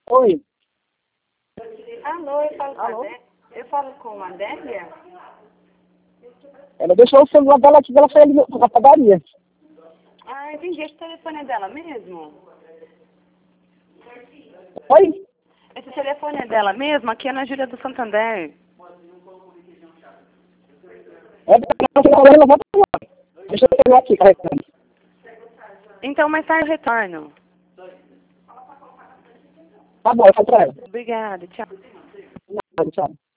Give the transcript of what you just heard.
Oi. Alô, Alô? Eu falo com a Adélia? Ela deixou o celular dela aqui, ela foi ali na padaria. Ah, entendi. Esse telefone é dela mesmo? Oi? Esse telefone é dela mesmo? Aqui é na Júlia do Santander. Ela volta lá. Deixa eu pegar aqui, carregando. Então, mais tarde eu retorno. Tá bom, eu falo pra ela. Obrigada, tchau. Tchau.